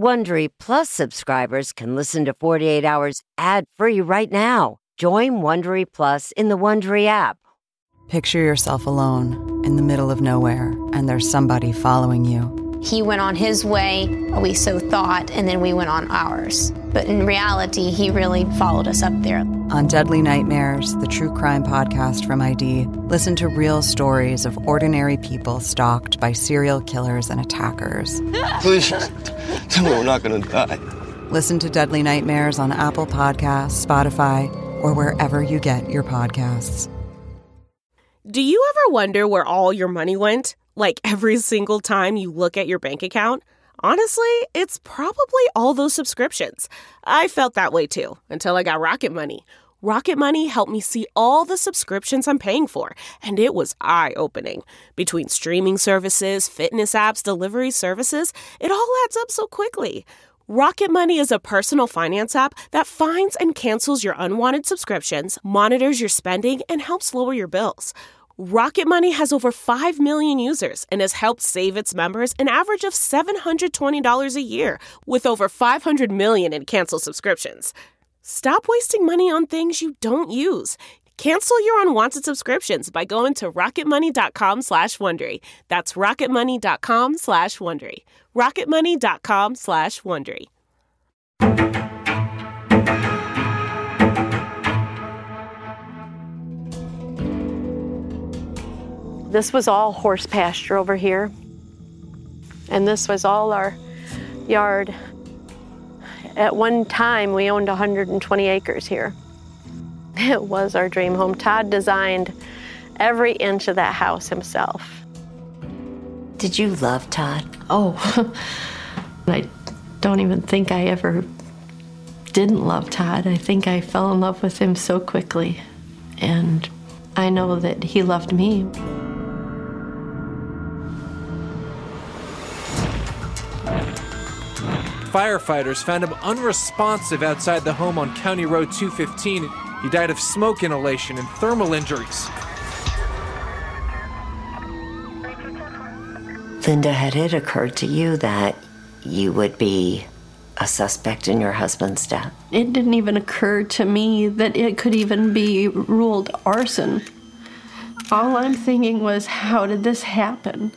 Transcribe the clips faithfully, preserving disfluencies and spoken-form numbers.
Wondery Plus subscribers can listen to forty-eight hours ad-free right now. Join Wondery Plus in the Wondery app. Picture yourself alone in the middle of nowhere, and there's somebody following you. He went on his way, we so thought, and then we went on ours. But in reality, he really followed us up there. On Deadly Nightmares, the true crime podcast from I D, listen to real stories of ordinary people stalked by serial killers and attackers. Please, tell me we're not going to die. Listen to Deadly Nightmares on Apple Podcasts, Spotify, or wherever you get your podcasts. Do you ever wonder where all your money went? Like every single time you look at your bank account? Honestly, it's probably all those subscriptions. I felt that way too, until I got Rocket Money. Rocket Money helped me see all the subscriptions I'm paying for, and it was eye-opening. Between streaming services, fitness apps, delivery services, it all adds up so quickly. Rocket Money is a personal finance app that finds and cancels your unwanted subscriptions, monitors your spending, and helps lower your bills. Rocket Money has over five million users and has helped save its members an average of seven hundred twenty dollars a year, with over five hundred million in canceled subscriptions. Stop wasting money on things you don't use. Cancel your unwanted subscriptions by going to rocketmoney.com slash Wondery. That's rocketmoney.com slash Wondery. rocketmoney.com slash Wondery. This was all horse pasture over here, and this was all our yard. At one time, we owned one hundred twenty acres here. It was our dream home. Todd designed every inch of that house himself. Did you love Todd? Oh, I don't even think I ever didn't love Todd. I think I fell in love with him so quickly, and I know that he loved me. Firefighters found him unresponsive outside the home on County Road two fifteen. He died of smoke inhalation and thermal injuries. Linda, had it occurred to you that you would be a suspect in your husband's death? It didn't even occur to me that it could even be ruled arson. All I'm thinking was, how did this happen?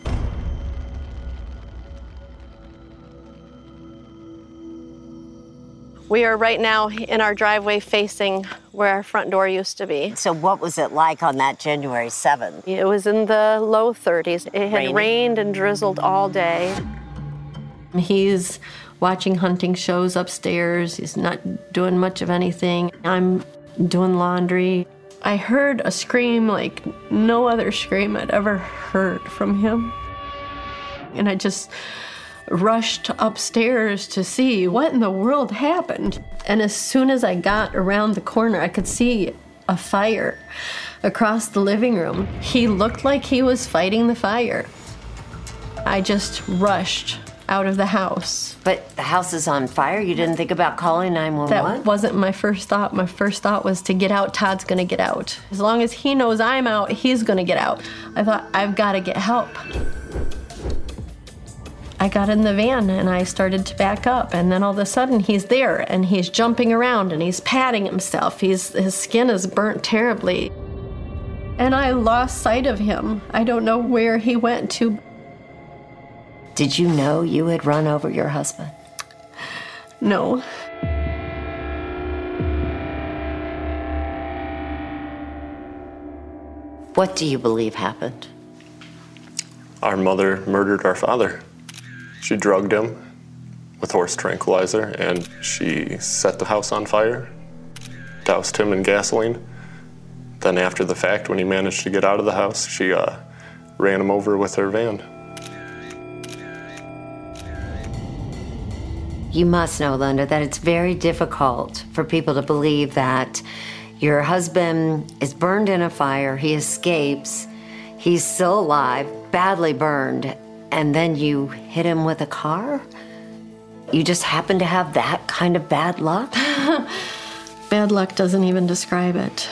We are right now in our driveway facing where our front door used to be. So what was it like on that January seventh? It was in the low thirties. It had Raining. rained and drizzled all day. He's watching hunting shows upstairs. He's not doing much of anything. I'm doing laundry. I heard a scream like no other scream I'd ever heard from him. And I just rushed upstairs to see what in the world happened. And as soon as I got around the corner, I could see a fire across the living room. He looked like he was fighting the fire. I just rushed out of the house. But the house is on fire? You didn't think about calling nine one one? That wasn't my first thought. My first thought was to get out. Todd's gonna get out. As long as he knows I'm out, he's gonna get out. I thought, I've gotta get help. I got in the van and I started to back up, and then all of a sudden he's there and he's jumping around and he's patting himself. He's, his skin is burnt terribly. And I lost sight of him. I don't know where he went to. Did you know you had run over your husband? No. What do you believe happened? Our mother murdered our father. She drugged him with horse tranquilizer, and she set the house on fire, doused him in gasoline. Then after the fact, when he managed to get out of the house, she uh, ran him over with her van. You must know, Linda, that it's very difficult for people to believe that your husband is burned in a fire, he escapes, he's still alive, badly burned, and then you hit him with a car? You just happen to have that kind of bad luck? Bad luck doesn't even describe it.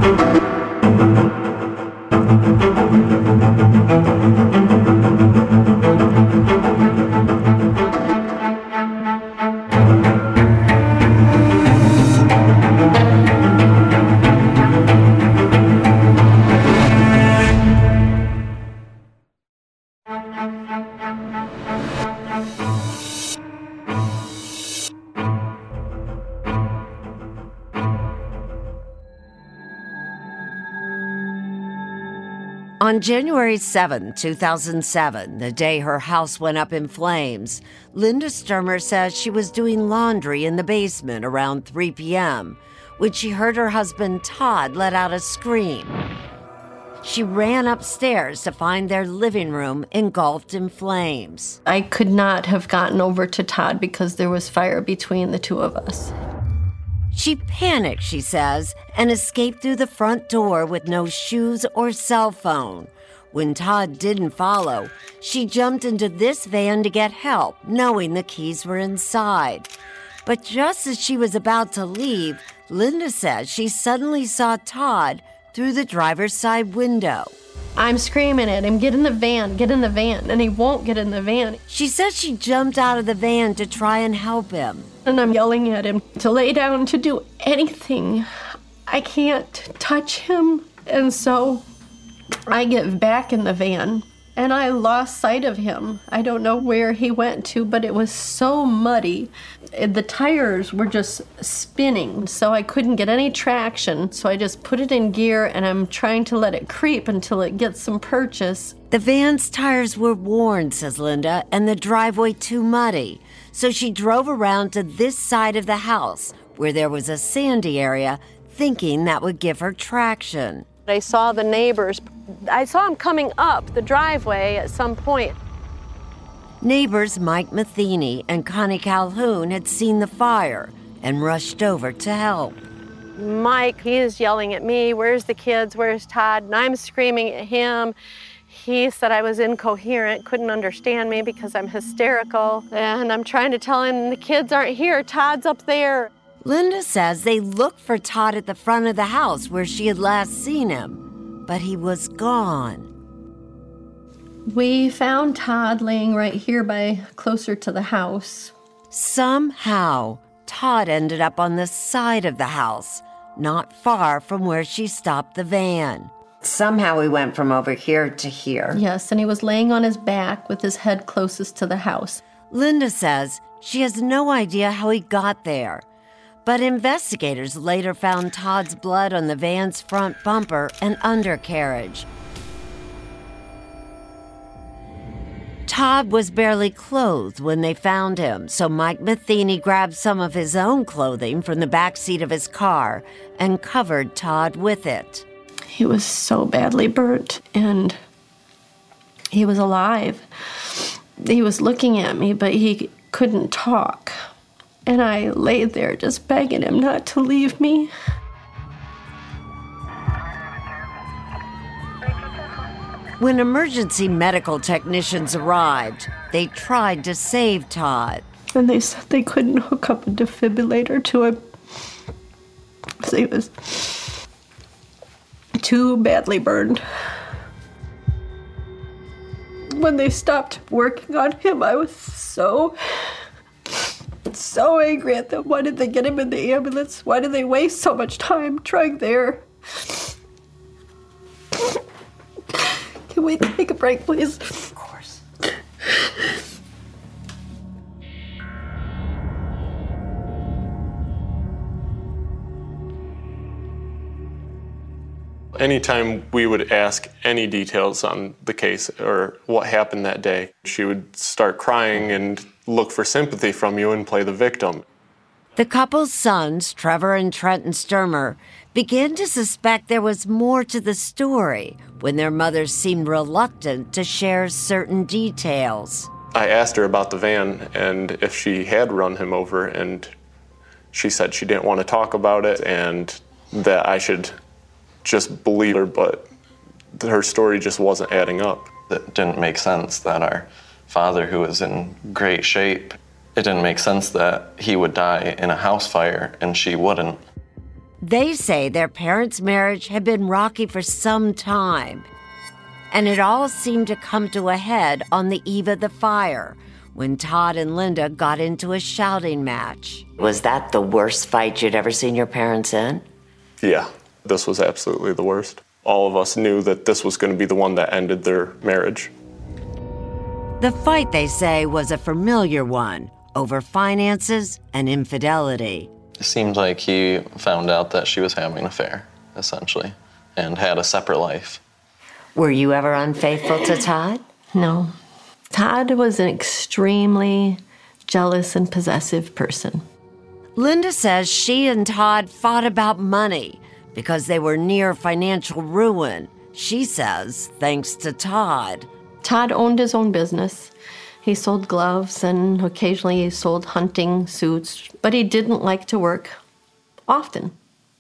On January seventh, two thousand seven, the day her house went up in flames, Linda Sturmer says she was doing laundry in the basement around three p.m. when she heard her husband Todd let out a scream. She ran upstairs to find their living room engulfed in flames. I could not have gotten over to Todd because there was fire between the two of us. She panicked, she says, and escaped through the front door with no shoes or cell phone. When Todd didn't follow, she jumped into this van to get help, knowing the keys were inside. But just as she was about to leave, Linda says she suddenly saw Todd through the driver's side window. I'm screaming at him, get in the van, get in the van, and he won't get in the van. She says she jumped out of the van to try and help him. And I'm yelling at him to lay down, to do anything. I can't touch him. And so I get back in the van, and I lost sight of him. I don't know where he went to, but it was so muddy. The tires were just spinning, so I couldn't get any traction. So I just put it in gear, and I'm trying to let it creep until it gets some purchase. The van's tires were worn, says Linda, and the driveway too muddy. So she drove around to this side of the house, where there was a sandy area, thinking that would give her traction. I saw the neighbors. I saw them coming up the driveway at some point. Neighbors Mike Matheny and Connie Calhoun had seen the fire and rushed over to help. Mike, he is yelling at me, where's the kids, where's Todd? And I'm screaming at him. He said I was incoherent, couldn't understand me because I'm hysterical. And I'm trying to tell him the kids aren't here, Todd's up there. Linda says they looked for Todd at the front of the house where she had last seen him, but he was gone. We found Todd laying right here by closer to the house. Somehow, Todd ended up on the side of the house, not far from where she stopped the van. Somehow we went from over here to here. Yes, and he was laying on his back with his head closest to the house. Linda says she has no idea how he got there. But investigators later found Todd's blood on the van's front bumper and undercarriage. Todd was barely clothed when they found him, so Mike Matheny grabbed some of his own clothing from the back seat of his car and covered Todd with it. He was so badly burnt, and he was alive. He was looking at me, but he couldn't talk. And I laid there just begging him not to leave me. When emergency medical technicians arrived, they tried to save Todd. And they said they couldn't hook up a defibrillator to him because he was too badly burned. When they stopped working on him, I was so... so angry at them. Why did they get him in the ambulance? Why did they waste so much time trying there? Can we take a break, please? Of course. Anytime we would ask any details on the case or what happened that day, she would start crying and look for sympathy from you and play the victim. The couple's sons, Trevor and Trenton Sturmer, began to suspect there was more to the story when their mothers seemed reluctant to share certain details. I asked her about the van and if she had run him over, and she said she didn't want to talk about it and that I should just believe her, but her story just wasn't adding up. It didn't make sense that our father, who was in great shape, it didn't make sense that he would die in a house fire and she wouldn't. They say their parents' marriage had been rocky for some time, and it all seemed to come to a head on the eve of the fire, when Todd and Linda got into a shouting match. Was that the worst fight you'd ever seen your parents in? Yeah, this was absolutely the worst. All of us knew that this was going to be the one that ended their marriage. The fight, they say, was a familiar one over finances and infidelity. It seemed like he found out that she was having an affair, essentially, and had a separate life. Were you ever unfaithful to Todd? No. Todd was an extremely jealous and possessive person. Linda says she and Todd fought about money because they were near financial ruin. She says thanks to Todd. Todd owned his own business. He sold gloves and occasionally he sold hunting suits, but he didn't like to work often.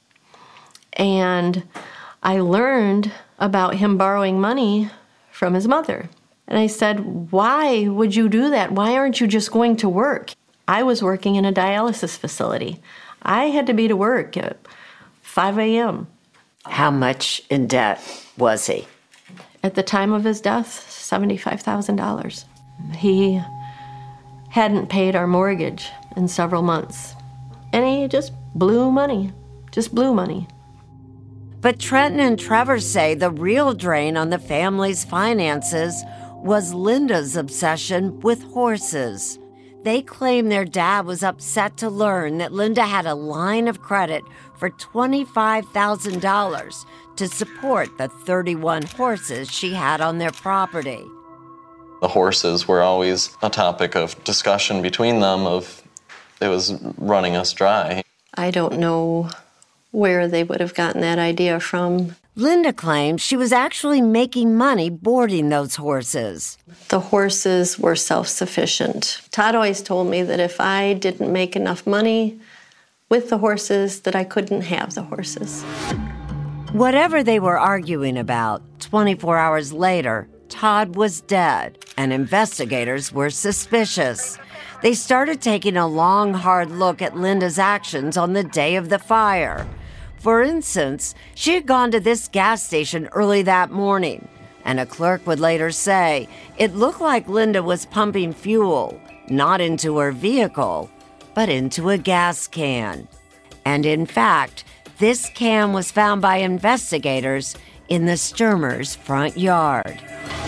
And I learned about him borrowing money from his mother. And I said, why would you do that? Why aren't you just going to work? I was working in a dialysis facility. I had to be to work at five a.m. How much in debt was he? At the time of his death, seventy-five thousand dollars. He hadn't paid our mortgage in several months. And he just blew money, just blew money. But Trenton and Trevor say the real drain on the family's finances was Linda's obsession with horses. They claim their dad was upset to learn that Linda had a line of credit for twenty-five thousand dollars to support the thirty-one horses she had on their property. The horses were always a topic of discussion between them of it was running us dry. I don't know where they would have gotten that idea from. Linda claims she was actually making money boarding those horses. The horses were self-sufficient. Todd always told me that if I didn't make enough money with the horses, that I couldn't have the horses. Whatever they were arguing about, twenty-four hours later, Todd was dead, and investigators were suspicious. They started taking a long, hard look at Linda's actions on the day of the fire. For instance, she had gone to this gas station early that morning, and a clerk would later say it looked like Linda was pumping fuel, not into her vehicle, but into a gas can. And in fact, this can was found by investigators in the Sturmers' front yard.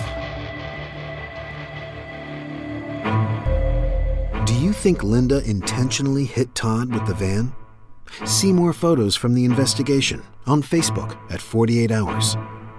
Do you think Linda intentionally hit Todd with the van? See more photos from the investigation on Facebook at forty-eight hours.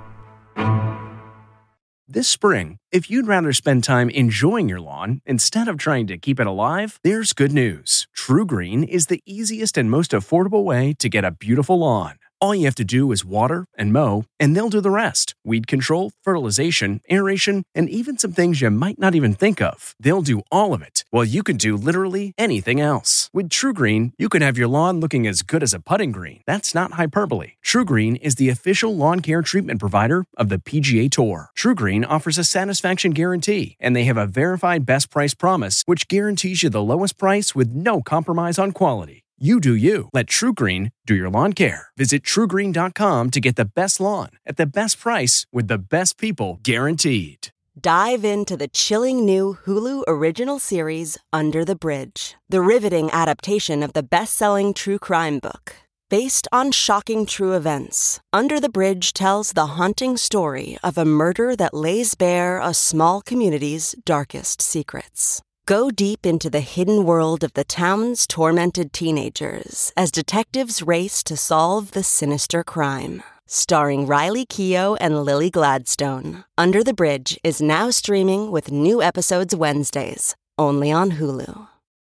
This spring, if you'd rather spend time enjoying your lawn instead of trying to keep it alive, there's good news. TruGreen is the easiest and most affordable way to get a beautiful lawn. All you have to do is water and mow, and they'll do the rest. Weed control, fertilization, aeration, and even some things you might not even think of. They'll do all of it, while you can do literally anything else. With TruGreen, you can have your lawn looking as good as a putting green. That's not hyperbole. TruGreen is the official lawn care treatment provider of the P G A Tour. TruGreen offers a satisfaction guarantee, and they have a verified best price promise, which guarantees you the lowest price with no compromise on quality. You do you. Let TruGreen do your lawn care. Visit True Green dot com to get the best lawn at the best price with the best people guaranteed. Dive into the chilling new Hulu original series, Under the Bridge, the riveting adaptation of the best-selling true crime book. Based on shocking true events, Under the Bridge tells the haunting story of a murder that lays bare a small community's darkest secrets. Go deep into the hidden world of the town's tormented teenagers as detectives race to solve the sinister crime. Starring Riley Keough and Lily Gladstone, Under the Bridge is now streaming with new episodes Wednesdays, only on Hulu.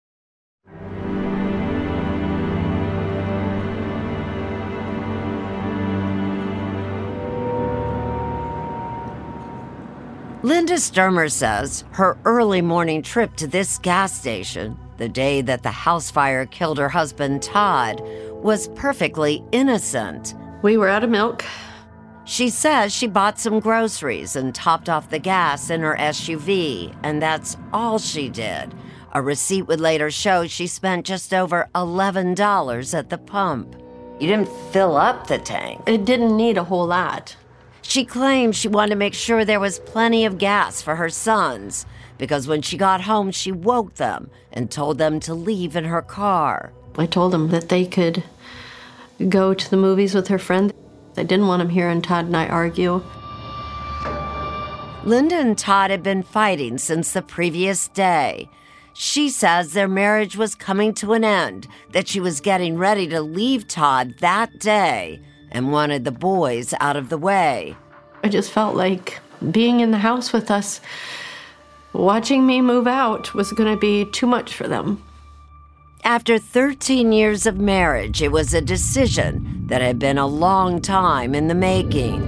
Linda Sturmer says her early morning trip to this gas station, the day that the house fire killed her husband Todd, was perfectly innocent. We were out of milk. She says she bought some groceries and topped off the gas in her S U V, and that's all she did. A receipt would later show she spent just over eleven dollars at the pump. You didn't fill up the tank. It didn't need a whole lot. She claimed she wanted to make sure there was plenty of gas for her sons, because when she got home, she woke them and told them to leave in her car. I told them that they could go to the movies with her friend. I didn't want them hearing Todd and I argue. Linda and Todd had been fighting since the previous day. She says their marriage was coming to an end, that she was getting ready to leave Todd that day and wanted the boys out of the way. I just felt like being in the house with us, watching me move out, was going to be too much for them. After thirteen years of marriage, it was a decision that had been a long time in the making.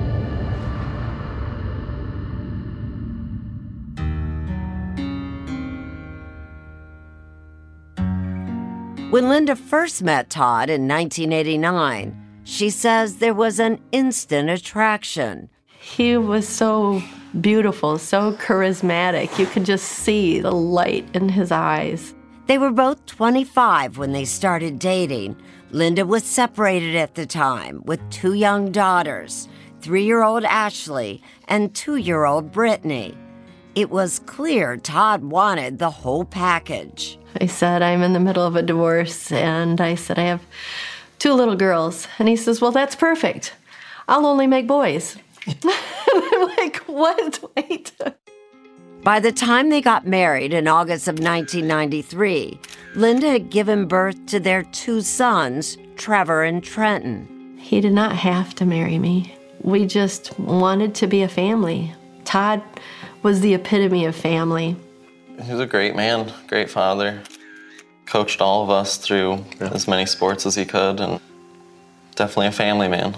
When Linda first met Todd in nineteen eighty-nine, she says there was an instant attraction. He was so beautiful, so charismatic. You could just see the light in his eyes. They were both twenty-five when they started dating. Linda was separated at the time with two young daughters, three-year-old Ashley and two-year-old Brittany. It was clear Todd wanted the whole package. I said, I'm in the middle of a divorce, and I said, I have two little girls. And he says, well, that's perfect. I'll only make boys. I'm like, what? Wait. By the time they got married in August of nineteen ninety-three, Linda had given birth to their two sons, Trevor and Trenton. He did not have to marry me. We just wanted to be a family. Todd was the epitome of family. He was a great man, great father. Coached all of us through yeah. as many sports as he could, and definitely a family man.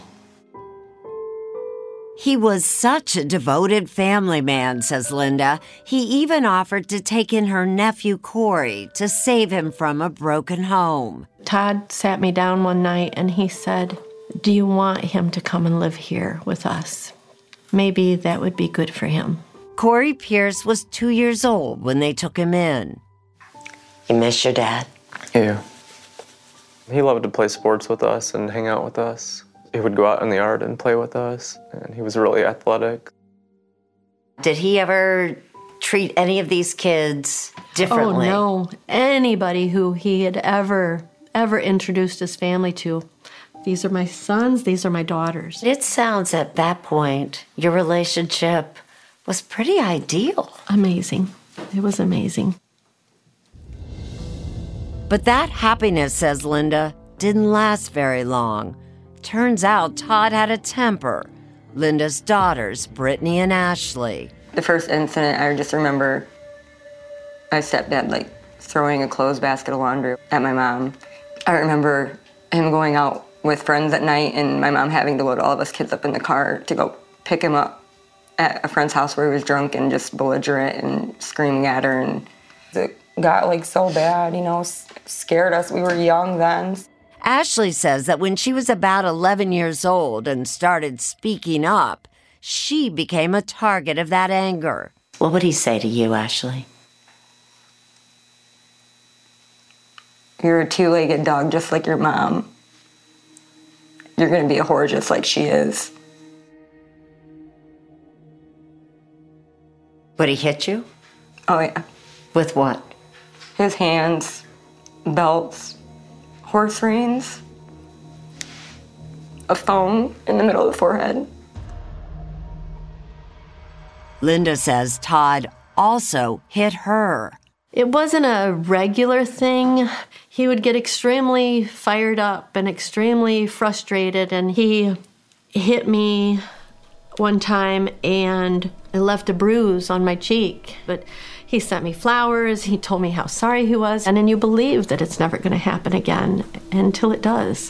He was such a devoted family man, says Linda. He even offered to take in her nephew, Corey, to save him from a broken home. Todd sat me down one night and he said, do you want him to come and live here with us? Maybe that would be good for him. Corey Pierce was two years old when they took him in. You miss your dad? Yeah. He loved to play sports with us and hang out with us. He would go out in the yard and play with us, and he was really athletic. Did he ever treat any of these kids differently? Oh, no. Anybody who he had ever, ever introduced his family to. These are my sons, these are my daughters. It sounds at that point, your relationship was pretty ideal. Amazing. It was amazing. But that happiness, says Linda, didn't last very long. Turns out Todd had a temper. Linda's daughters, Brittany and Ashley. The first incident, I just remember my stepdad like throwing a clothes basket of laundry at my mom. I remember him going out with friends at night and my mom having to load all of us kids up in the car to go pick him up at a friend's house where he was drunk and just belligerent and screaming at her. And it got like so bad, you know, scared us. We were young then. Ashley says that when she was about eleven years old and started speaking up, she became a target of that anger. What would he say to you, Ashley? You're a two-legged dog just like your mom. You're going to be a whore just like she is. Would he hit you? Oh, yeah. With what? His hands, belts, horse reins, a phone in the middle of the forehead. Linda says Todd also hit her. It wasn't a regular thing. He would get extremely fired up and extremely frustrated, and he hit me one time and I left a bruise on my cheek. But he sent me flowers, he told me how sorry he was, and then you believe that it's never going to happen again until it does.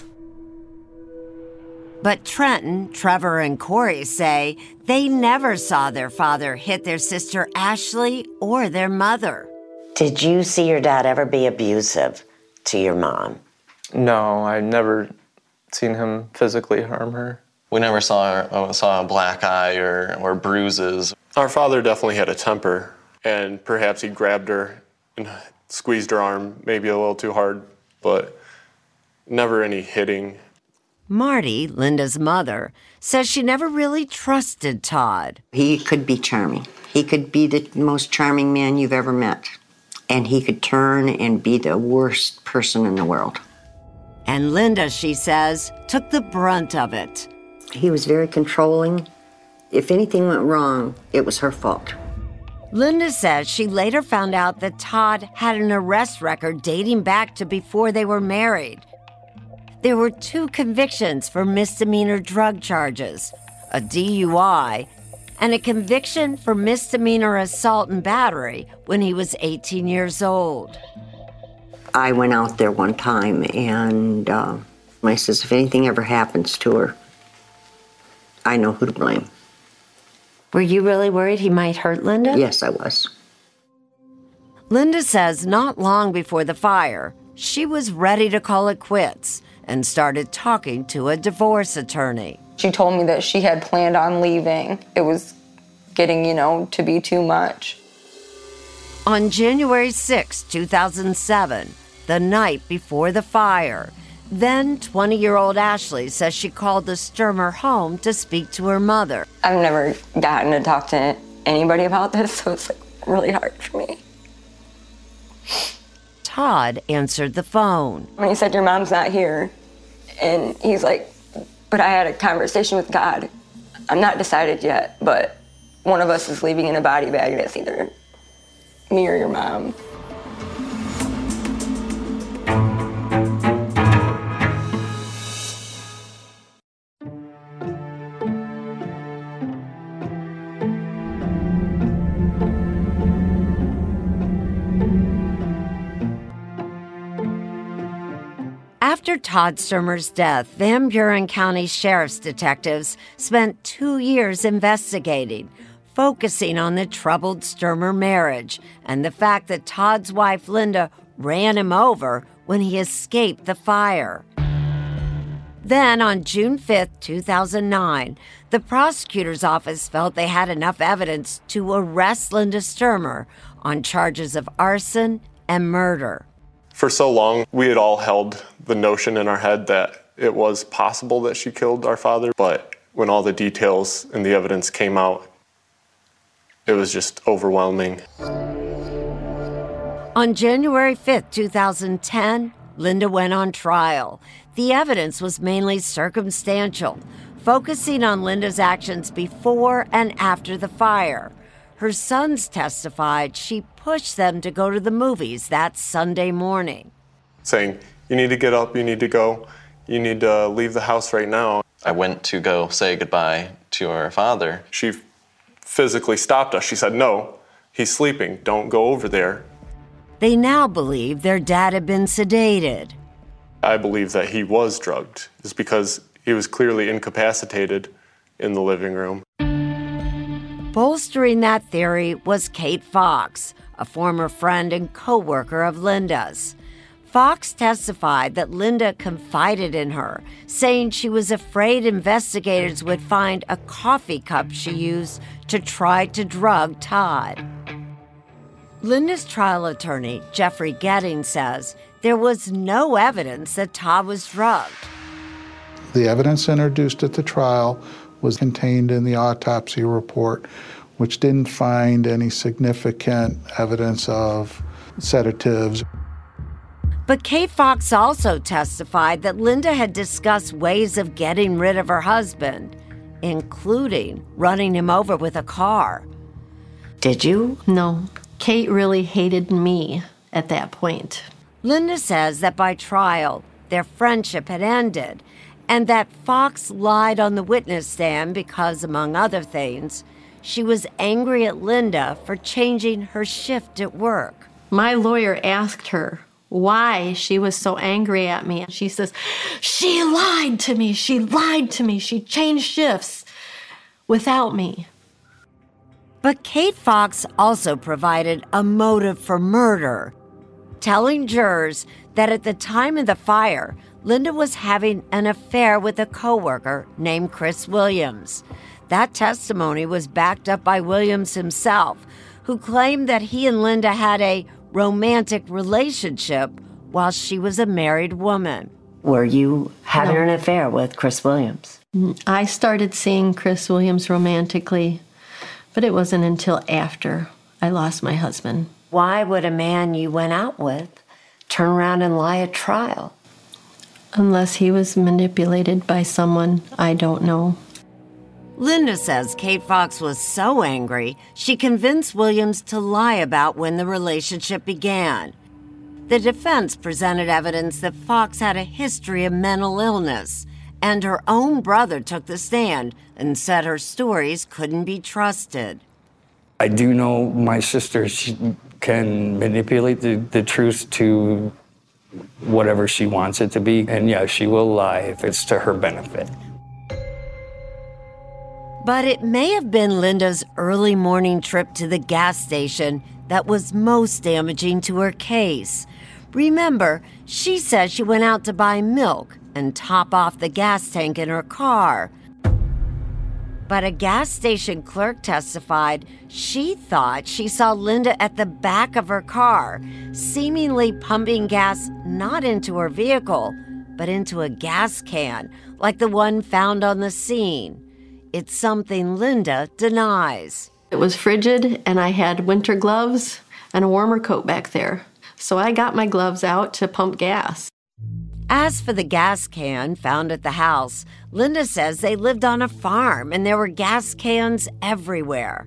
But Trenton, Trevor, and Corey say they never saw their father hit their sister Ashley or their mother. Did you see your dad ever be abusive to your mom? No, I never seen him physically harm her. We never saw uh, saw a black eye or, or bruises. Our father definitely had a temper, and perhaps he grabbed her and squeezed her arm maybe a little too hard, but Never any hitting. Marty, Linda's mother, says she never really trusted Todd. He could be charming. He could be the most charming man you've ever met. And he could turn and be the worst person in the world. And Linda, she says, took the brunt of it. He was very controlling. If anything went wrong, it was her fault. Linda says she later found out that Todd had an arrest record dating back to before they were married. There were two convictions for misdemeanor drug charges, a D U I, and a conviction for misdemeanor assault and battery when he was eighteen years old. I went out there one time and uh, I says, if anything ever happens to her, I know who to blame. Were you really worried he might hurt Linda? Yes, I was. Linda says not long before the fire, she was ready to call it quits and started talking to a divorce attorney. She told me that she had planned on leaving. It was getting, you know, to be too much. On January sixth, two thousand seven, the night before the fire, then twenty-year-old Ashley says she called the Sturmer home to speak to her mother. I've never gotten to talk to anybody about this, so it's like really hard for me. Todd answered the phone. When he said, your mom's not here, and he's like, but I had a conversation with God. I'm not decided yet, but one of us is leaving in a body bag, and it's either me or your mom. After Todd Sturmer's death, Van Buren County Sheriff's detectives spent two years investigating, focusing on the troubled Sturmer marriage and the fact that Todd's wife, Linda, ran him over when he escaped the fire. Then, on June fifth, two thousand nine, the prosecutor's office felt they had enough evidence to arrest Linda Sturmer on charges of arson and murder. For so long, we had all held the notion in our head that it was possible that she killed our father, but when all the details and the evidence came out, it was just overwhelming. On January fifth, two thousand ten, Linda went on trial. The evidence was mainly circumstantial, focusing on Linda's actions before and after the fire. Her sons testified she pushed them to go to the movies that Sunday morning. Saying, you need to get up, you need to go, you need to leave the house right now. I went to go say goodbye to our father. She physically stopped us. She said, no, he's sleeping, don't go over there. They now believe their dad had been sedated. I believe that he was drugged. It's because he was clearly incapacitated in the living room. Bolstering that theory was Kate Fox, a former friend and co-worker of Linda's. Fox testified that Linda confided in her, saying she was afraid investigators would find a coffee cup she used to try to drug Todd. Linda's trial attorney, Jeffrey Getting, says there was no evidence that Todd was drugged. The evidence introduced at the trial was contained in the autopsy report, which didn't find any significant evidence of sedatives. But Kate Fox also testified that Linda had discussed ways of getting rid of her husband, including running him over with a car. Did you? No. Kate really hated me at that point. Linda says that by trial, their friendship had ended, and that Fox lied on the witness stand because, among other things, she was angry at Linda for changing her shift at work. My lawyer asked her why she was so angry at me. She says, she lied to me, she lied to me, she changed shifts without me. But Kate Fox also provided a motive for murder, telling jurors that at the time of the fire, Linda was having an affair with a coworker named Chris Williams. That testimony was backed up by Williams himself, who claimed that he and Linda had a romantic relationship while she was a married woman. Were you having No. an affair with Chris Williams? I started seeing Chris Williams romantically, but it wasn't until after I lost my husband. Why would a man you went out with turn around and lie at trial? Unless he was manipulated by someone I don't know. Linda says Kate Fox was so angry, she convinced Williams to lie about when the relationship began. The defense presented evidence that Fox had a history of mental illness, and her own brother took the stand and said her stories couldn't be trusted. I do know my sister, she can manipulate the, the truth to whatever she wants it to be, and yeah, she will lie if it's to her benefit. But it may have been Linda's early morning trip to the gas station that was most damaging to her case. Remember, she said she went out to buy milk and top off the gas tank in her car. But a gas station clerk testified she thought she saw Linda at the back of her car, seemingly pumping gas not into her vehicle, but into a gas can, like the one found on the scene. It's something Linda denies. It was frigid, and I had winter gloves and a warmer coat back there. So I got my gloves out to pump gas. As for the gas can found at the house, Linda says they lived on a farm and there were gas cans everywhere.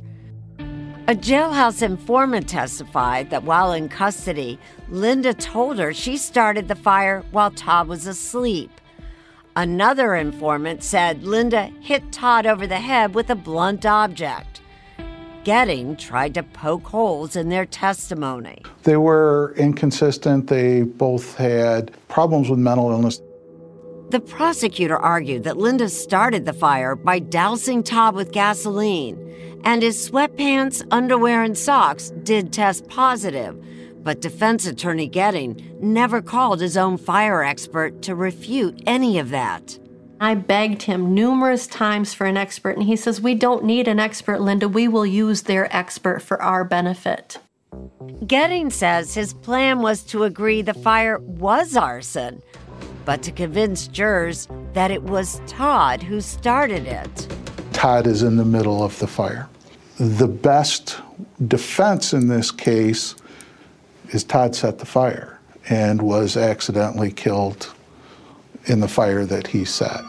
A jailhouse informant testified that while in custody, Linda told her she started the fire while Todd was asleep. Another informant said Linda hit Todd over the head with a blunt object. Getting tried to poke holes in their testimony. They were inconsistent. They both had problems with mental illness. The prosecutor argued that Linda started the fire by dousing Todd with gasoline, and his sweatpants, underwear, and socks did test positive. But defense attorney Getting never called his own fire expert to refute any of that. I begged him numerous times for an expert, and he says, we don't need an expert, Linda. We will use their expert for our benefit. Getting says his plan was to agree the fire was arson, but to convince jurors that it was Todd who started it. Todd is in the middle of the fire. The best defense in this case is Todd set the fire and was accidentally killed in the fire that he set.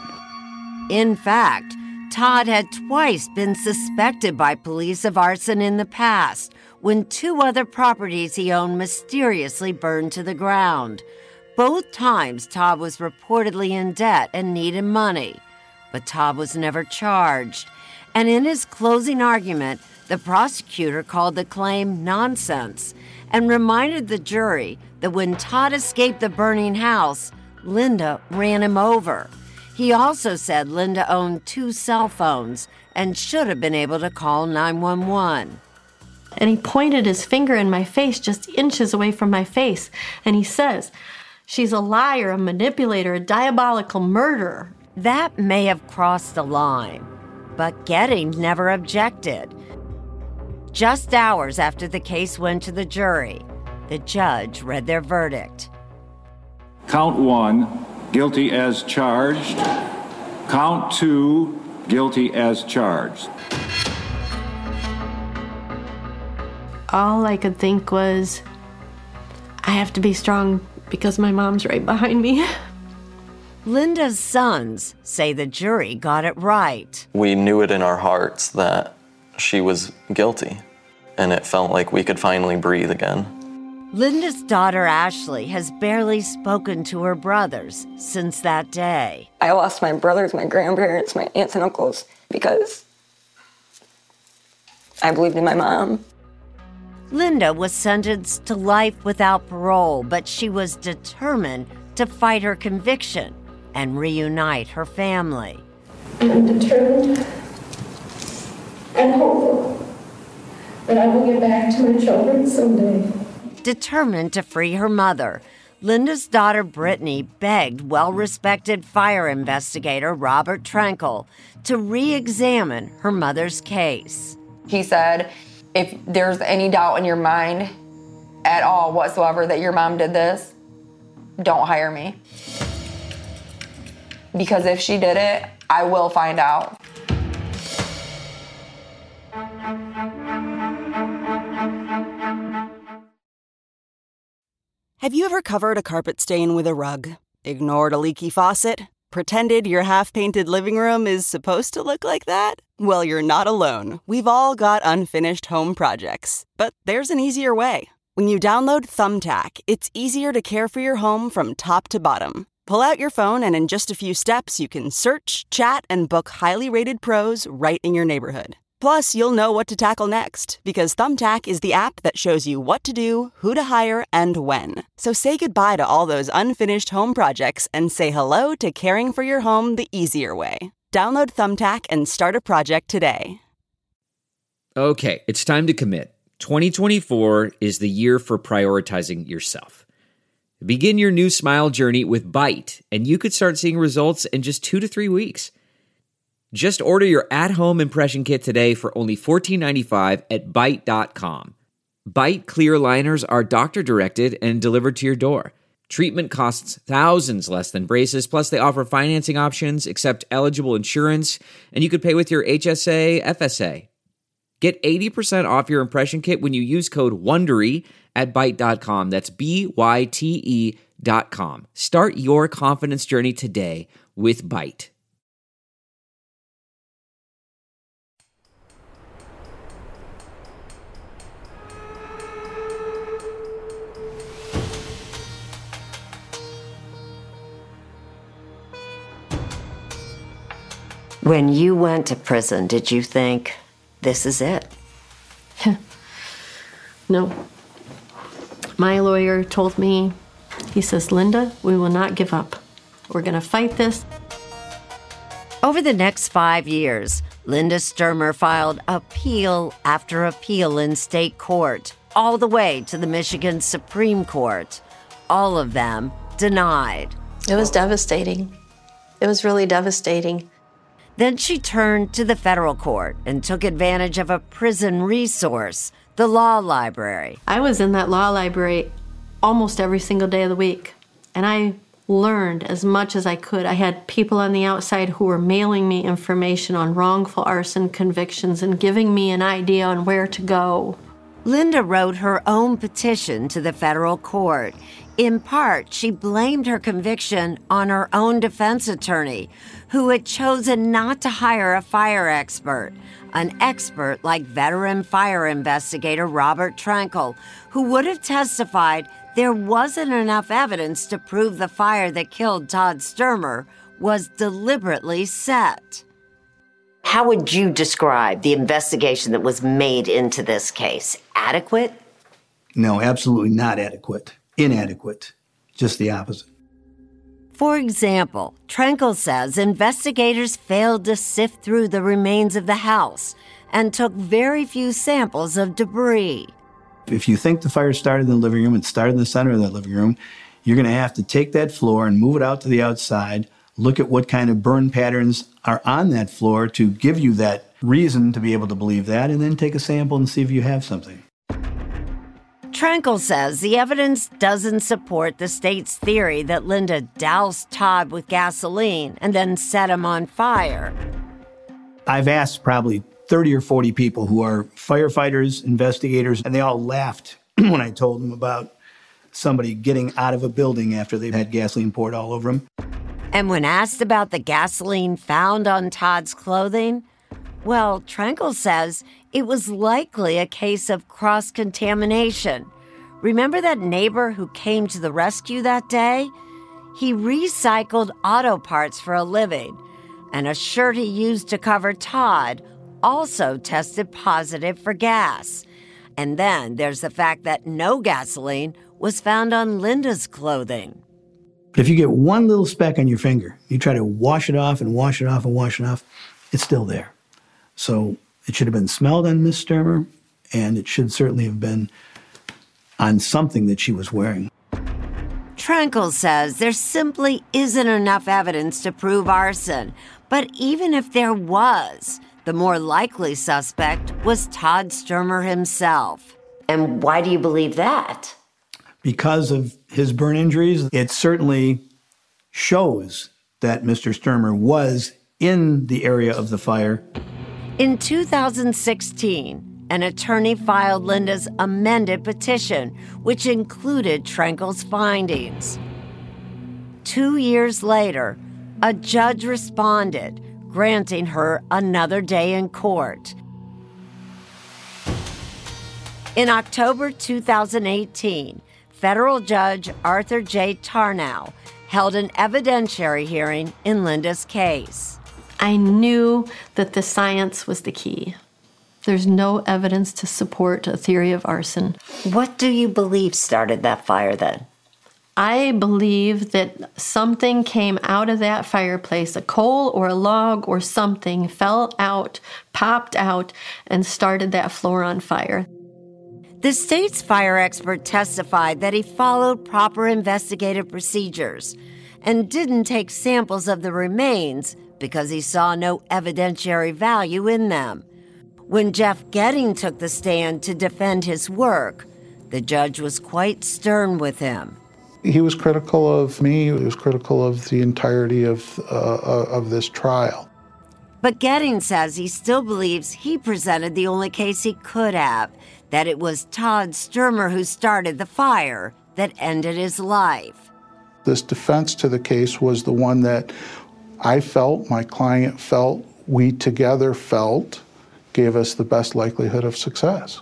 In fact, Todd had twice been suspected by police of arson in the past, when two other properties he owned mysteriously burned to the ground. Both times, Todd was reportedly in debt and needed money, but Todd was never charged. And in his closing argument, the prosecutor called the claim nonsense and reminded the jury that when Todd escaped the burning house, Linda ran him over. He also said Linda owned two cell phones and should have been able to call nine one one. And he pointed his finger in my face, just inches away from my face, and he says, she's a liar, a manipulator, a diabolical murderer. That may have crossed the line, but Getting never objected. Just hours after the case went to the jury, the judge read their verdict. Count one, guilty as charged. Count two, guilty as charged. All I could think was, I have to be strong because my mom's right behind me. Linda's sons say the jury got it right. We knew it in our hearts that she was guilty, and it felt like we could finally breathe again. Linda's daughter, Ashley, has barely spoken to her brothers since that day. I lost my brothers, my grandparents, my aunts and uncles because I believed in my mom. Linda was sentenced to life without parole, but she was determined to fight her conviction and reunite her family. I'm determined and hopeful that I will get back to my children someday. Determined to free her mother, Linda's daughter Brittany begged well-respected fire investigator Robert Trankel to re-examine her mother's case. He said, if there's any doubt in your mind at all whatsoever that your mom did this, don't hire me. because if she did it, I will find out. Have you ever covered a carpet stain with a rug? Ignored a leaky faucet? Pretended your half-painted living room is supposed to look like that? Well, you're not alone. We've all got unfinished home projects. But there's an easier way. When you download Thumbtack, it's easier to care for your home from top to bottom. Pull out your phone and in just a few steps, you can search, chat, and book highly rated pros right in your neighborhood. Plus, you'll know what to tackle next, because Thumbtack is the app that shows you what to do, who to hire, and when. So say goodbye to all those unfinished home projects and say hello to caring for your home the easier way. Download Thumbtack and start a project today. Okay, it's time to commit. twenty twenty-four is the year for prioritizing yourself. Begin your new smile journey with Byte, and you could start seeing results in just two to three weeks. Just order your at-home impression kit today for only fourteen ninety-five at byte dot com. Byte clear liners are doctor-directed and delivered to your door. Treatment costs thousands less than braces, plus they offer financing options, accept eligible insurance, and you could pay with your H S A, F S A. Get eighty percent off your impression kit when you use code WONDERY at byte dot com. That's B Y T E dot com. Start your confidence journey today with Byte. When you went to prison, did you think, this is it? No. My lawyer told me, he says, Linda, we will not give up. We're going to fight this. Over the next five years, Linda Sturmer filed appeal after appeal in state court, all the way to the Michigan Supreme Court. All of them denied. It was devastating. It was really devastating. Then she turned to the federal court and took advantage of a prison resource, the law library. I was in that law library almost every single day of the week, and I learned as much as I could. I had people on the outside who were mailing me information on wrongful arson convictions and giving me an idea on where to go. Linda wrote her own petition to the federal court. In part, she blamed her conviction on her own defense attorney, who had chosen not to hire a fire expert, an expert like veteran fire investigator Robert Trankel, who would have testified there wasn't enough evidence to prove the fire that killed Todd Sturmer was deliberately set. How would you describe the investigation that was made into this case? Adequate? No, absolutely not adequate. Inadequate. Just the opposite. For example, Trankel says investigators failed to sift through the remains of the house and took very few samples of debris. If you think the fire started in the living room and started in the center of that living room, you're going to have to take that floor and move it out to the outside, look at what kind of burn patterns are on that floor to give you that reason to be able to believe that, and then take a sample and see if you have something. Trankel says the evidence doesn't support the state's theory that Linda doused Todd with gasoline and then set him on fire. I've asked probably thirty or forty people who are firefighters, investigators, and they all laughed when I told them about somebody getting out of a building after they've had gasoline poured all over them. And when asked about the gasoline found on Todd's clothing, well, Trankel says it was likely a case of cross-contamination. Remember that neighbor who came to the rescue that day? He recycled auto parts for a living, and a shirt he used to cover Todd also tested positive for gas. And then there's the fact that no gasoline was found on Linda's clothing. But if you get one little speck on your finger, you try to wash it off and wash it off and wash it off, it's still there. So it should have been smelled on Miss Sturmer, and it should certainly have been on something that she was wearing. Trankel says there simply isn't enough evidence to prove arson. But even if there was, the more likely suspect was Todd Sturmer himself. And why do you believe that? Because of his burn injuries, it certainly shows that Mister Sturmer was in the area of the fire. In two thousand sixteen, an attorney filed Linda's amended petition, which included Trankel's findings. Two years later, a judge responded, granting her another day in court. In October two thousand eighteen, federal judge Arthur J. Tarnow held an evidentiary hearing in Linda's case. I knew that the science was the key. There's no evidence to support a theory of arson. What do you believe started that fire then? I believe that something came out of that fireplace, a coal or a log or something fell out, popped out, and started that floor on fire. The state's fire expert testified that he followed proper investigative procedures and didn't take samples of the remains because he saw no evidentiary value in them. When Jeff Getting took the stand to defend his work, the judge was quite stern with him. He was critical of me. He was critical of the entirety of, uh, of this trial. But Getting says he still believes he presented the only case he could have, that it was Todd Sturmer who started the fire that ended his life. This defense to the case was the one that I felt, my client felt, we together felt, gave us the best likelihood of success.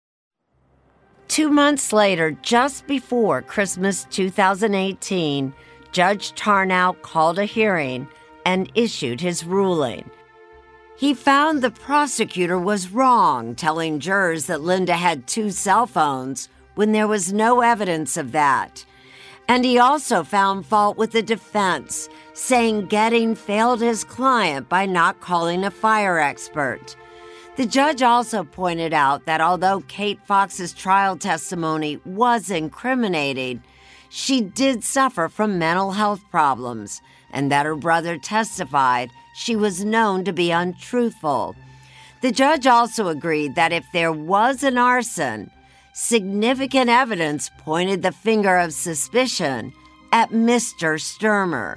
Two months later, just before Christmas two thousand eighteen, Judge Tarnow called a hearing and issued his ruling. He found the prosecutor was wrong, telling jurors that Linda had two cell phones when there was no evidence of that. And he also found fault with the defense, saying Getting failed his client by not calling a fire expert. The judge also pointed out that although Kate Fox's trial testimony was incriminating, she did suffer from mental health problems, and that her brother testified she was known to be untruthful. The judge also agreed that if there was an arson, significant evidence pointed the finger of suspicion at Mister Sturmer.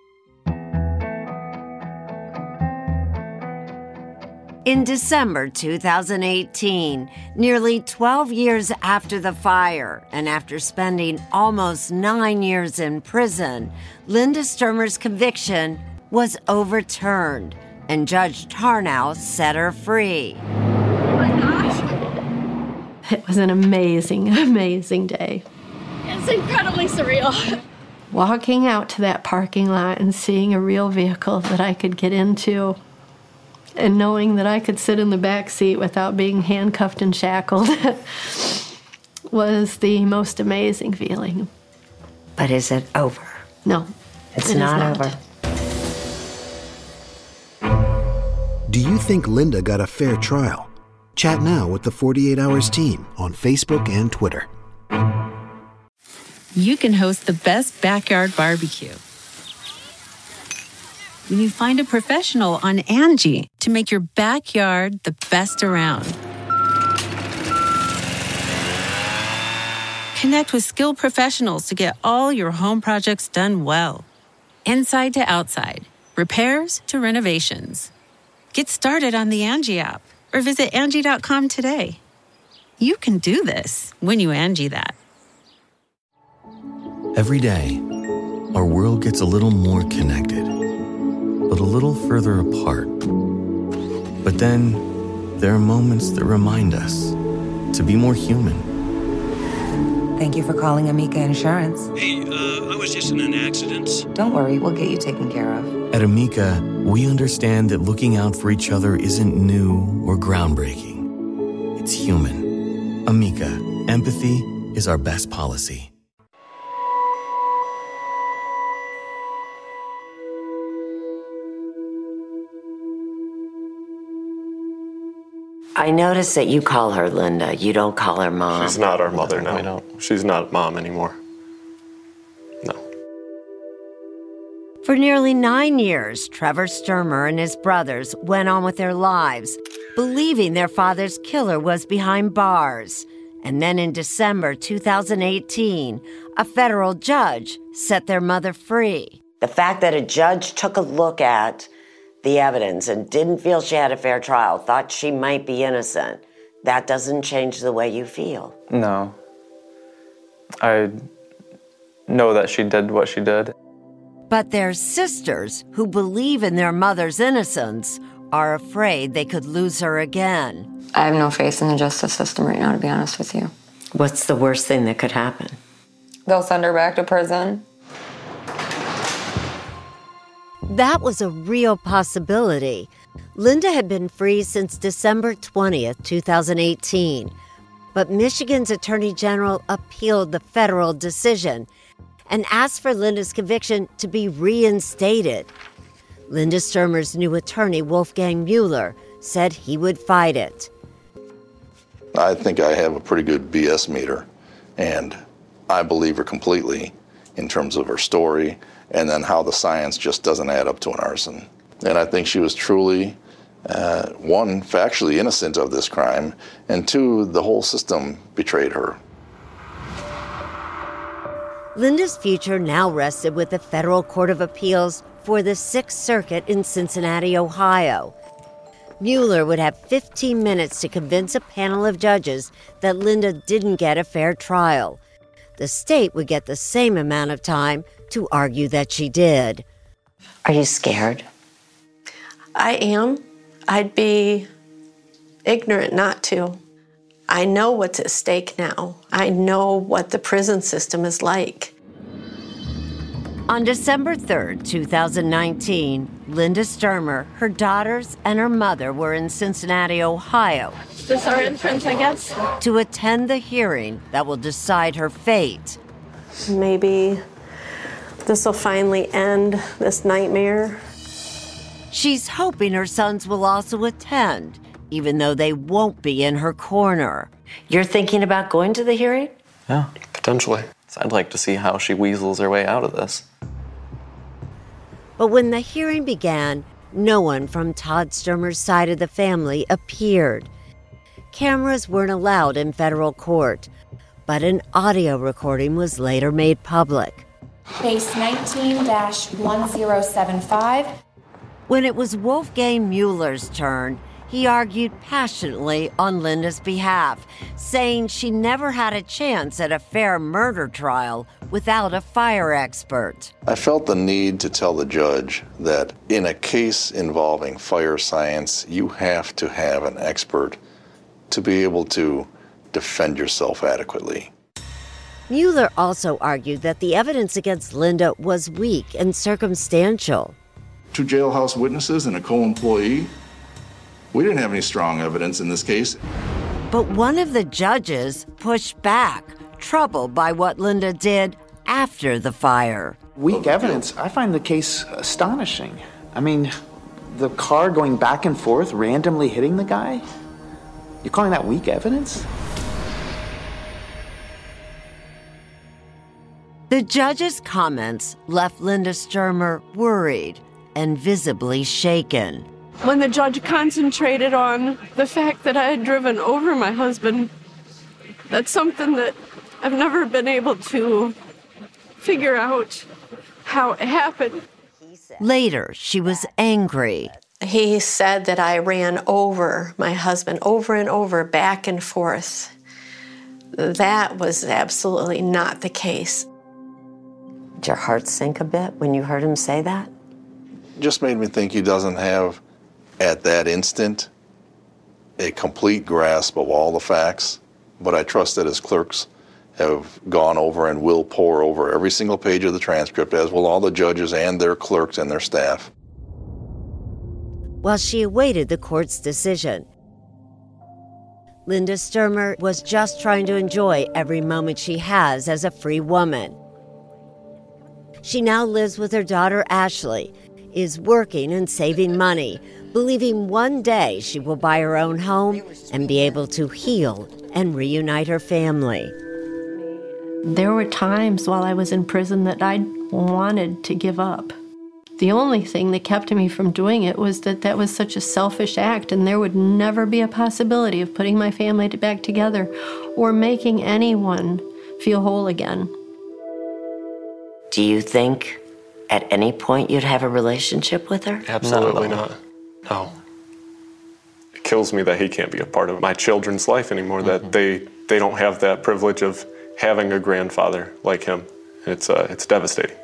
In December two thousand eighteen, nearly twelve years after the fire and after spending almost nine years in prison, Linda Sturmer's conviction was overturned, and Judge Tarnow set her free. Oh my gosh. It was an amazing, amazing day. It's incredibly surreal. Walking out to that parking lot and seeing a real vehicle that I could get into, and knowing that I could sit in the back seat without being handcuffed and shackled was the most amazing feeling. But is it over? No, it's it not, not over. Do you think Linda got a fair trial? Chat now with the forty-eight hours team on Facebook and Twitter. You can host the best backyard barbecue when you find a professional on Angie to make your backyard the best around. Connect with skilled professionals to get all your home projects done well. Inside to outside, repairs to renovations. Get started on the Angie app or visit Angie dot com today. You can do this when you Angie that. Every day, our world gets a little more connected, but a little further apart. But then, there are moments that remind us to be more human. Thank you for calling Amica Insurance. Hey, uh, I was just in an accident. Don't worry, we'll get you taken care of. At Amica, we understand that looking out for each other isn't new or groundbreaking. It's human. Amica, empathy is our best policy. I notice that you call her Linda. You don't call her Mom. She's not our mother now. No, she's not Mom anymore. No. For nearly nine years, Trevor Sturmer and his brothers went on with their lives, believing their father's killer was behind bars. And then in December two thousand eighteen, a federal judge set their mother free. The fact that a judge took a look at the evidence and didn't feel she had a fair trial, thought she might be innocent, that doesn't change the way you feel. No. I know that she did what she did. But their sisters, who believe in their mother's innocence, are afraid they could lose her again. I have no faith in the justice system right now, to be honest with you. What's the worst thing that could happen? They'll send her back to prison. That was a real possibility. Linda had been free since December twentieth, two thousand eighteen. But Michigan's Attorney General appealed the federal decision and asked for Linda's conviction to be reinstated. Linda Sturmer's new attorney, Wolfgang Mueller, said he would fight it. I think I have a pretty good B S meter, and I believe her completely in terms of her story and then how the science just doesn't add up to an arson. And I think she was truly, uh, one, factually innocent of this crime, and two, the whole system betrayed her. Linda's future now rested with the Federal Court of Appeals for the Sixth Circuit in Cincinnati, Ohio. Mueller would have fifteen minutes to convince a panel of judges that Linda didn't get a fair trial. The state would get the same amount of time to argue that she did. Are you scared? I am. I'd be ignorant not to. I know what's at stake now. I know what the prison system is like. On December third, two thousand nineteen, Linda Sturmer, her daughters, and her mother were in Cincinnati, Ohio. Is this our entrance, I guess? To attend the hearing that will decide her fate. Maybe this will finally end this nightmare. She's hoping her sons will also attend, even though they won't be in her corner. You're thinking about going to the hearing? Yeah. Potentially. So I'd like to see how she weasels her way out of this. But when the hearing began, no one from Todd Sturmer's side of the family appeared. Cameras weren't allowed in federal court, but an audio recording was later made public. Case nineteen dash one zero seven five. When it was Wolfgang Mueller's turn, he argued passionately on Linda's behalf, saying she never had a chance at a fair murder trial without a fire expert. I felt the need to tell the judge that in a case involving fire science, you have to have an expert to be able to defend yourself adequately. Mueller also argued that the evidence against Linda was weak and circumstantial. Two jailhouse witnesses and a co-employee. We didn't have any strong evidence in this case. But one of the judges pushed back, troubled by what Linda did after the fire. Weak evidence? I find the case astonishing. I mean, the car going back and forth, randomly hitting the guy? You're calling that weak evidence? The judge's comments left Linda Sturmer worried and visibly shaken. When the judge concentrated on the fact that I had driven over my husband, that's something that I've never been able to figure out how it happened. Later, she was angry. He said that I ran over my husband over and over, back and forth. That was absolutely not the case. Did your heart sink a bit when you heard him say that? Just made me think he doesn't have, at that instant, a complete grasp of all the facts, but I trust that his clerks have gone over and will pore over every single page of the transcript, as will all the judges and their clerks and their staff. While she awaited the court's decision, Linda Sturmer was just trying to enjoy every moment she has as a free woman. She now lives with her daughter Ashley, is working and saving money, believing one day she will buy her own home and be able to heal and reunite her family. There were times while I was in prison that I wanted to give up. The only thing that kept me from doing it was that that was such a selfish act, and there would never be a possibility of putting my family back together or making anyone feel whole again. Do you think at any point you'd have a relationship with her? Absolutely not. No. It kills me that he can't be a part of my children's life anymore, mm-hmm. that they, they don't have that privilege of having a grandfather like him. It's, uh, it's devastating.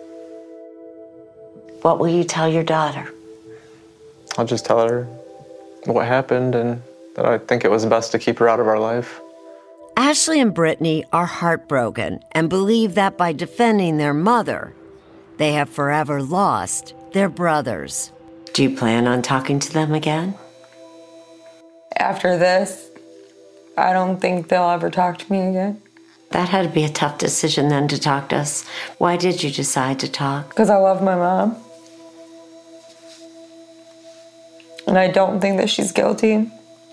What will you tell your daughter? I'll just tell her what happened and that I think it was best to keep her out of our life. Ashley and Brittany are heartbroken and believe that by defending their mother, they have forever lost their brothers. Do you plan on talking to them again? After this, I don't think they'll ever talk to me again. That had to be a tough decision then to talk to us. Why did you decide to talk? Because I love my mom. And I don't think that she's guilty.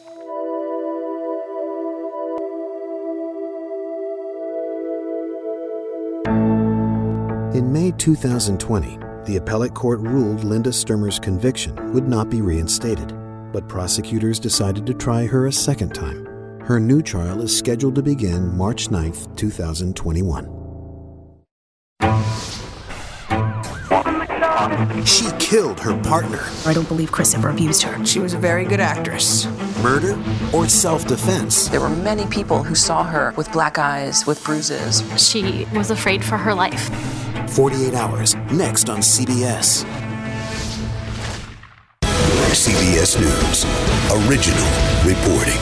In May two thousand twenty, the appellate court ruled Linda Sturmer's conviction would not be reinstated, but prosecutors decided to try her a second time. Her new trial is scheduled to begin March ninth, two thousand twenty-one. She killed her partner. I don't believe Chris ever abused her. She was a very good actress. Murder or self-defense? There were many people who saw her with black eyes, with bruises. She was afraid for her life. forty-eight hours, next on C B S. C B S News, original reporting.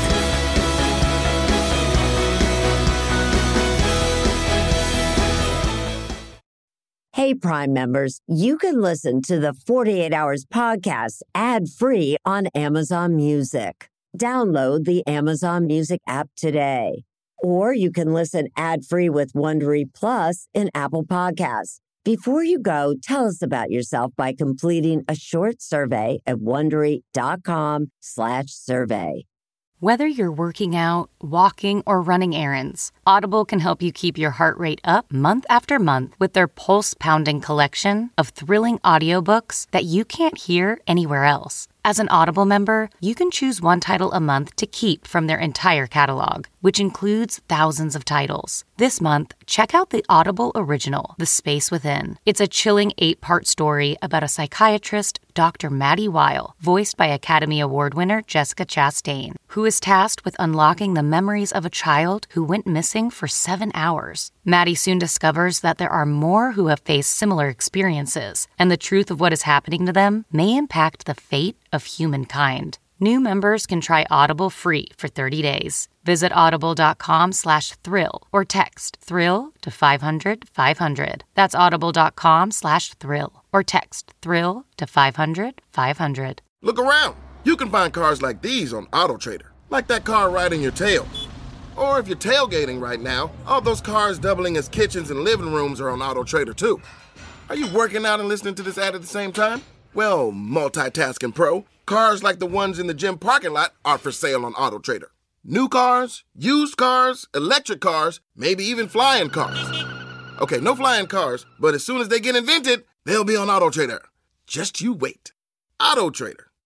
Hey, Prime members, you can listen to the forty-eight hours podcast ad-free on Amazon Music. Download the Amazon Music app today. Or you can listen ad-free with Wondery Plus in Apple Podcasts. Before you go, tell us about yourself by completing a short survey at Wondery.com slash survey. Whether you're working out, walking, or running errands, Audible can help you keep your heart rate up month after month with their pulse-pounding collection of thrilling audiobooks that you can't hear anywhere else. As an Audible member, you can choose one title a month to keep from their entire catalog, which includes thousands of titles. This month, check out the Audible original, The Space Within. It's a chilling eight-part story about a psychiatrist, Doctor Maddie Weil, voiced by Academy Award winner Jessica Chastain, who is tasked with unlocking the memories of a child who went missing for seven hours. Maddie soon discovers that there are more who have faced similar experiences, and the truth of what is happening to them may impact the fate of humankind. New members can try Audible free for thirty days. Visit audible.com slash thrill or text thrill to five hundred five hundred. That's audible.com slash thrill or text thrill to five hundred five hundred. Look around. You can find cars like these on AutoTrader, like that car riding your tail. Or if you're tailgating right now, all those cars doubling as kitchens and living rooms are on AutoTrader too. Are you working out and listening to this ad at the same time? Well, multitasking pro, cars like the ones in the gym parking lot are for sale on AutoTrader. New cars, used cars, electric cars, maybe even flying cars. Okay, no flying cars, but as soon as they get invented, they'll be on AutoTrader. Just you wait. AutoTrader.